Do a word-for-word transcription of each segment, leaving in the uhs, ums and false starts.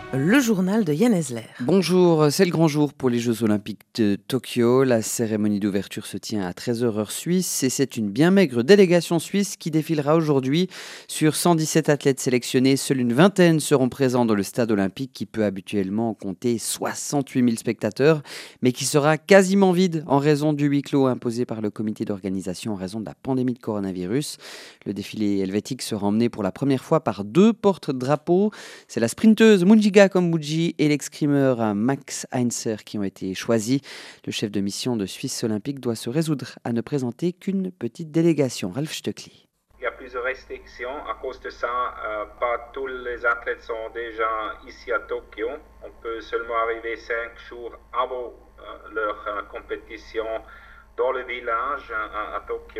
Le journal de Yann Ezler. Bonjour, c'est le grand jour pour les Jeux Olympiques de Tokyo. La cérémonie d'ouverture se tient à treize heures heure suisse et c'est une bien maigre délégation suisse qui défilera aujourd'hui. Sur cent dix-sept athlètes sélectionnés, seuls une vingtaine seront présents dans le stade olympique qui peut habituellement compter soixante-huit mille spectateurs, mais qui sera quasiment vide en raison du huis clos imposé par le comité d'organisation en raison de la pandémie de coronavirus. Le défilé helvétique sera emmené pour la première fois par deux porte-drapeaux. C'est la sprinteuse Munjiga Kambundji et l'escrimeur Max Heinzer qui ont été choisis. Le chef de mission de Suisse Olympique doit se résoudre à ne présenter qu'une petite délégation. Ralph Stöckli. Il y a plusieurs restrictions. À cause de ça, euh, pas tous les athlètes sont déjà ici à Tokyo. On peut seulement arriver cinq jours avant euh, leur euh, compétition dans le village à, à Tokyo.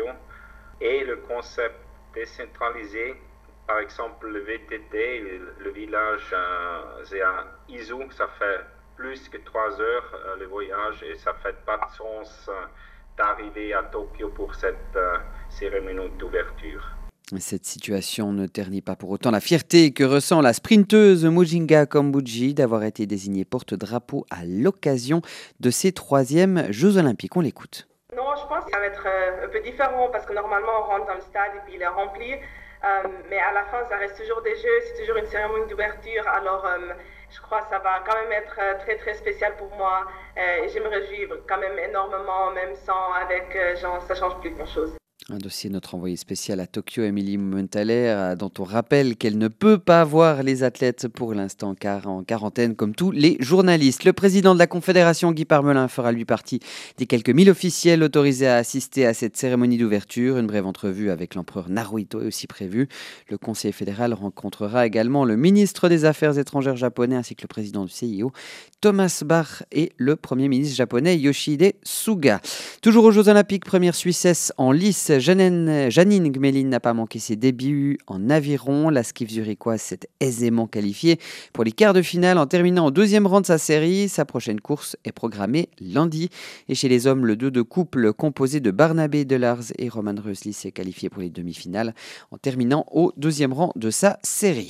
Et le concept décentralisé, par exemple le V T T, le, le village euh, c'est à Izu, ça fait plus que trois heures euh, le voyage et ça fait pas de sens euh, d'arriver à Tokyo pour cette euh, cérémonie d'ouverture. Cette situation ne ternit pas pour autant la fierté que ressent la sprinteuse Munjiga Kambundji d'avoir été désignée porte-drapeau à l'occasion de ses troisièmes Jeux Olympiques. On l'écoute. Non, je pense que ça va être euh, un peu différent parce que normalement on rentre dans le stade et puis il est rempli. Euh, mais à la fin, ça reste toujours des jeux, c'est toujours une cérémonie d'ouverture. Alors, euh, je crois que ça va quand même être très très spécial pour moi. Euh, et je me réjouis quand même énormément, même sans, avec, euh, genre, ça change plus grand chose. Un dossier de notre envoyé spécial à Tokyo, Émilie Mumenthaler, dont on rappelle qu'elle ne peut pas voir les athlètes pour l'instant car en quarantaine comme tous les journalistes. Le président de la Confédération, Guy Parmelin, fera lui partie des quelques mille officiels autorisés à assister à cette cérémonie d'ouverture. Une brève entrevue avec l'empereur Naruhito est aussi prévue. Le conseil fédéral rencontrera également le ministre des Affaires étrangères japonais ainsi que le président du C I O, Thomas Bach, et le premier ministre japonais, Yoshihide Suga. Toujours aux Jeux Olympiques, première Suissesse en lice, Janine, Janine Gmelin n'a pas manqué ses débuts en aviron. La skiff zurichoise s'est aisément qualifiée pour les quarts de finale en terminant au deuxième rang de sa série. Sa prochaine course est programmée lundi. Et chez les hommes, le deux de couple composé de Barnabé Delars et Roman Rösli s'est qualifié pour les demi-finales en terminant au deuxième rang de sa série.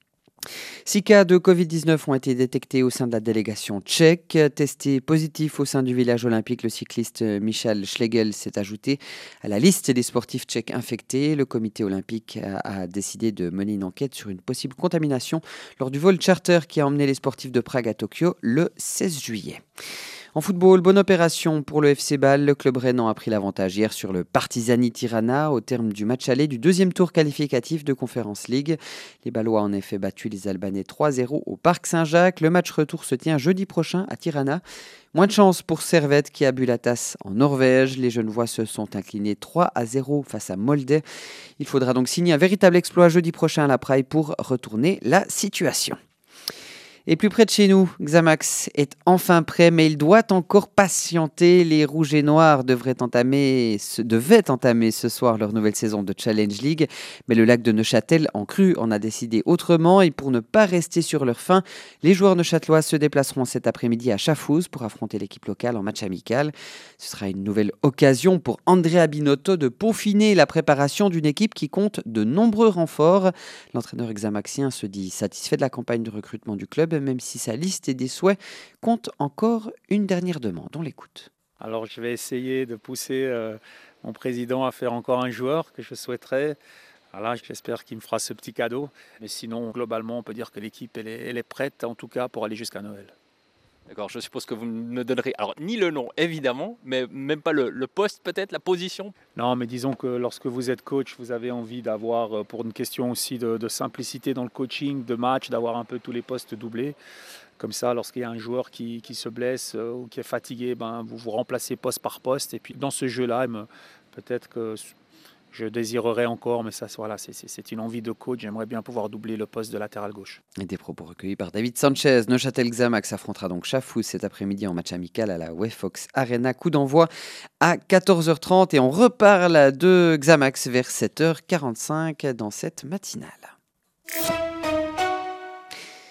Six cas de covid dix-neuf ont été détectés au sein de la délégation tchèque. Testé positif au sein du village olympique, le cycliste Michal Schlegel s'est ajouté à la liste des sportifs tchèques infectés. Le comité olympique a, a décidé de mener une enquête sur une possible contamination lors du vol charter qui a emmené les sportifs de Prague à Tokyo le seize juillet. En football, bonne opération pour le F C Bâle. Le club rhénan a pris l'avantage hier sur le Partizani Tirana au terme du match aller du deuxième tour qualificatif de Conference League. Les Bâlois ont en effet battu les Albanais trois zéro au Parc Saint-Jacques. Le match retour se tient jeudi prochain à Tirana. Moins de chance pour Servette qui a bu la tasse en Norvège. Les Genevois se sont inclinés trois à zéro face à Molde. Il faudra donc signer un véritable exploit jeudi prochain à la Praille pour retourner la situation. Et plus près de chez nous, Xamax est enfin prêt, mais il doit encore patienter. Les Rouges et Noirs devraient entamer, ce, devaient entamer ce soir leur nouvelle saison de Challenge League. Mais le lac de Neuchâtel en crue en a décidé autrement. Et pour ne pas rester sur leur faim, les joueurs neuchâtelois se déplaceront cet après-midi à Schaffhouse pour affronter l'équipe locale en match amical. Ce sera une nouvelle occasion pour Andrea Binotto de peaufiner la préparation d'une équipe qui compte de nombreux renforts. L'entraîneur xamaxien se dit satisfait de la campagne de recrutement du club, même si sa liste des souhaits compte encore une dernière demande. On l'écoute. Alors je vais essayer de pousser euh, mon président à faire encore un joueur que je souhaiterais. Voilà, j'espère qu'il me fera ce petit cadeau. Mais sinon, globalement, on peut dire que l'équipe elle est, elle est prête, en tout cas, pour aller jusqu'à Noël. D'accord, je suppose que vous ne donnerez alors ni le nom évidemment, mais même pas le, le poste peut-être, la position. Non, mais disons que lorsque vous êtes coach, vous avez envie d'avoir, pour une question aussi de, de simplicité dans le coaching, de match, d'avoir un peu tous les postes doublés. Comme ça, lorsqu'il y a un joueur qui, qui se blesse euh, ou qui est fatigué, ben, vous vous remplacez poste par poste. Et puis dans ce jeu-là, peut-être que je désirerais encore, mais ça, voilà, c'est, c'est, c'est une envie de coach. J'aimerais bien pouvoir doubler le poste de latéral gauche. Et des propos recueillis par David Sanchez. Neuchâtel Xamax affrontera donc Schaffhouse cet après-midi en match amical à la Wefox Arena. Coup d'envoi à quatorze heures trente et on reparle de Xamax vers sept heures quarante-cinq dans cette matinale.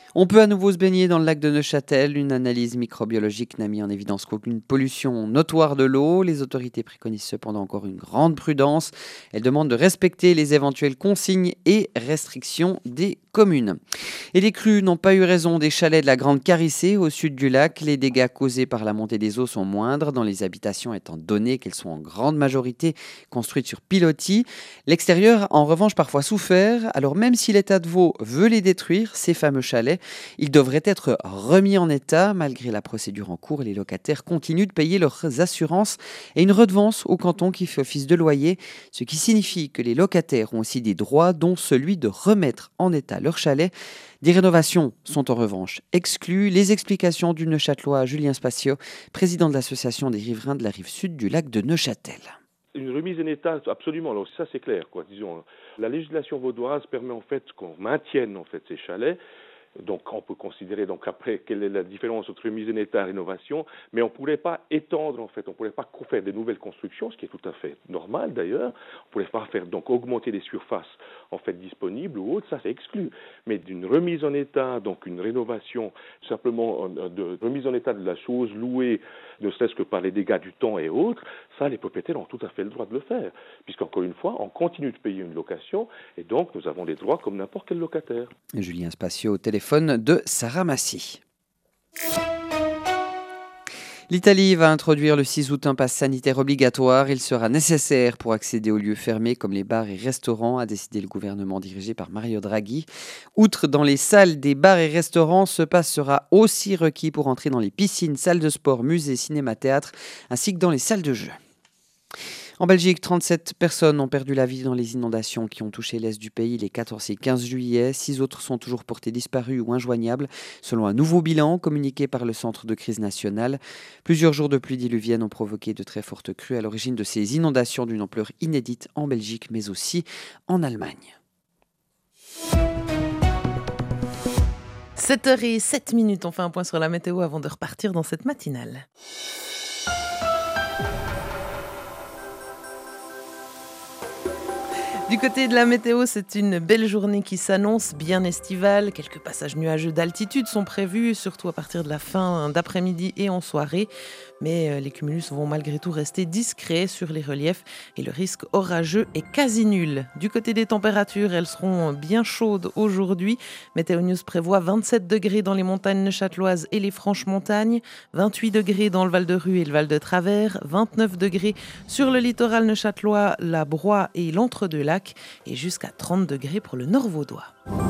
On peut à nouveau se baigner dans le lac de Neuchâtel. Une analyse microbiologique n'a mis en évidence qu'aucune pollution notoire de l'eau. Les autorités préconisent cependant encore une grande prudence. Elles demandent de respecter les éventuelles consignes et restrictions des communes. Et les crues n'ont pas eu raison des chalets de la Grande Carissée au sud du lac. Les dégâts causés par la montée des eaux sont moindres, dans les habitations étant donné qu'elles sont en grande majorité construites sur pilotis. L'extérieur a en revanche parfois souffert. Alors même si l'État de Vaud veut les détruire, ces fameux chalets, ils devraient être remis en état. Malgré la procédure en cours, les locataires continuent de payer leurs assurances et une redevance au canton qui fait office de loyer, ce qui signifie que les locataires ont aussi des droits, dont celui de remettre en état leur chalet. Des rénovations sont en revanche exclues. Les explications du Neuchâtelois Julien Spacio, président de l'association des riverains de la rive sud du lac de Neuchâtel. Une remise en état, absolument. Alors ça c'est clair, quoi. Disons, la législation vaudoise permet en fait qu'on maintienne en fait ces chalets. Donc on peut considérer donc après quelle est la différence entre remise en état et rénovation, mais on ne pourrait pas étendre en fait, on ne pourrait pas faire de nouvelles constructions, ce qui est tout à fait normal d'ailleurs. On ne pourrait pas faire donc augmenter les surfaces en fait disponibles ou autres, ça c'est exclu. Mais d'une remise en état, donc une rénovation, simplement de remise en état de la chose louée, ne serait-ce que par les dégâts du temps et autres, ça les propriétaires ont tout à fait le droit de le faire, puisqu'encore une fois, on continue de payer une location et donc nous avons des droits comme n'importe quel locataire. Julien Spacio au téléphone de Sarah Massy. L'Italie va introduire le six août un pass sanitaire obligatoire. Il sera nécessaire pour accéder aux lieux fermés comme les bars et restaurants, a décidé le gouvernement dirigé par Mario Draghi. Outre dans les salles des bars et restaurants, ce pass sera aussi requis pour entrer dans les piscines, salles de sport, musées, cinéma, théâtre, ainsi que dans les salles de jeux. En Belgique, trente-sept personnes ont perdu la vie dans les inondations qui ont touché l'est du pays les quatorze et quinze juillet. Six autres sont toujours portés disparus ou injoignables, selon un nouveau bilan communiqué par le Centre de crise nationale. Plusieurs jours de pluie diluvienne ont provoqué de très fortes crues à l'origine de ces inondations d'une ampleur inédite en Belgique, mais aussi en Allemagne. sept heures zéro sept, on fait un point sur la météo avant de repartir dans cette matinale. Du côté de la météo, c'est une belle journée qui s'annonce, bien estivale. Quelques passages nuageux d'altitude sont prévus, surtout à partir de la fin d'après-midi et en soirée. Mais les cumulus vont malgré tout rester discrets sur les reliefs et le risque orageux est quasi nul. Du côté des températures, elles seront bien chaudes aujourd'hui. Météo News prévoit vingt-sept degrés dans les montagnes neuchâteloises et les Franches-Montagnes, vingt-huit degrés dans le Val-de-Rue et le Val-de-Travers, vingt-neuf degrés sur le littoral neuchâtelois, la Broye et l'Entre-deux-Lacs et jusqu'à trente degrés pour le Nord vaudois.